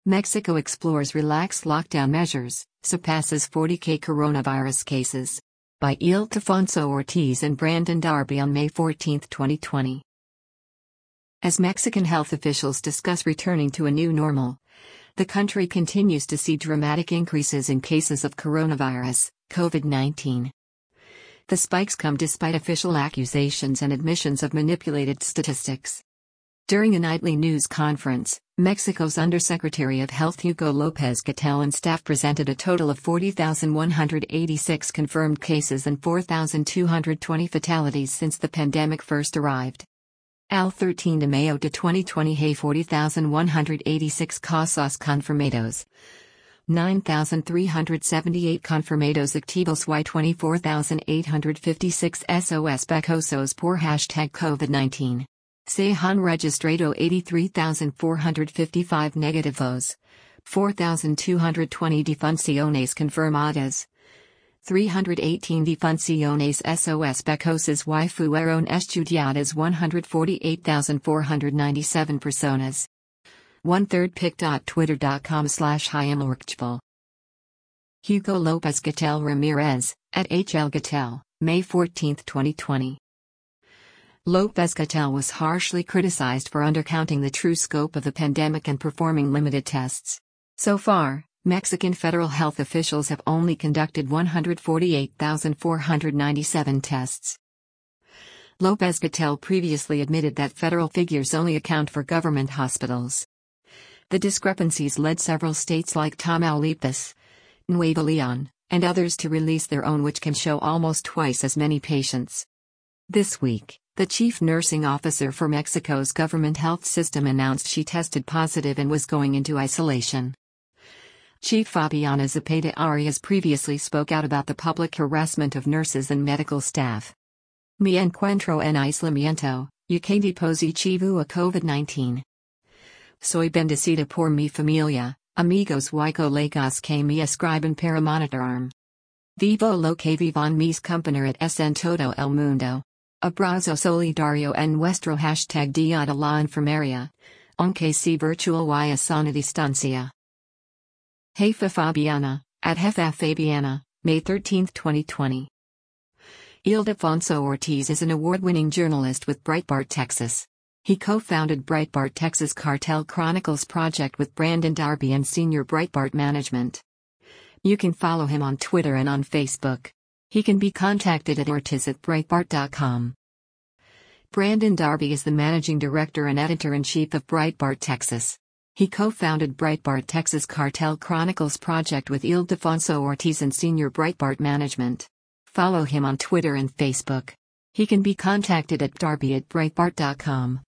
Mexico explores relaxed lockdown measures, surpasses 40,000 coronavirus cases. By Ildefonso Ortiz and Brandon Darby on May 14, 2020. As Mexican health officials discuss returning to a new normal, the country continues to see dramatic increases in cases of coronavirus, COVID-19. The spikes come despite official accusations and admissions of manipulated statistics. During a nightly news conference, Mexico's Undersecretary of Health Hugo Lopez-Gatell and staff presented a total of 40,186 confirmed cases and 4,220 fatalities since the pandemic first arrived. Al 13 de Mayo de 2020 hay 40,186 casos confirmados. 9,378 confirmados activos y 24,856 sospechosos por #COVID-19. Se han registrado 83,455 negativos. 4,220 defunciones confirmadas. 318 defunciones sospechosas y fueron estudiadas 148,497 personas. 1/3 pic.twitter.com/HyamLorchval. Hugo Lopez-Gatell Ramirez, at HL Gatell, May 14, 2020. Lopez-Gatell was harshly criticized for undercounting the true scope of the pandemic and performing limited tests. So far, Mexican federal health officials have only conducted 148,497 tests. Lopez-Gatell previously admitted that federal figures only account for government hospitals. The discrepancies led several states like Tamaulipas, Nuevo León, and others to release their own, which can show almost twice as many patients. This week, the chief nursing officer for Mexico's government health system announced she tested positive and was going into isolation. Chief Fabiana Zepeda Arias previously spoke out about the public harassment of nurses and medical staff. Me encuentro en aislamiento, y positivo a COVID-19. Soy bendecida por mi familia, amigos y colegas que me escriben para monitorarme. Vivo lo que vivan mis compañeros en todo el mundo. Abrazo solidario en nuestro #Día de la Enfermería, aunque sea virtual y a sana distancia. Jefa Fabiana, at Jefa Fabiana, May 13, 2020. Ildefonso Ortiz is an award-winning journalist with Breitbart Texas. He co-founded Breitbart Texas Cartel Chronicles project with Brandon Darby and senior Breitbart management. You can follow him on Twitter and on Facebook. He can be contacted at ortiz@breitbart.com. Brandon Darby is the managing director and editor-in-chief of Breitbart Texas. He co-founded Breitbart Texas Cartel Chronicles project with Ildefonso Ortiz and senior Breitbart management. Follow him on Twitter and Facebook. He can be contacted at darby@breitbart.com.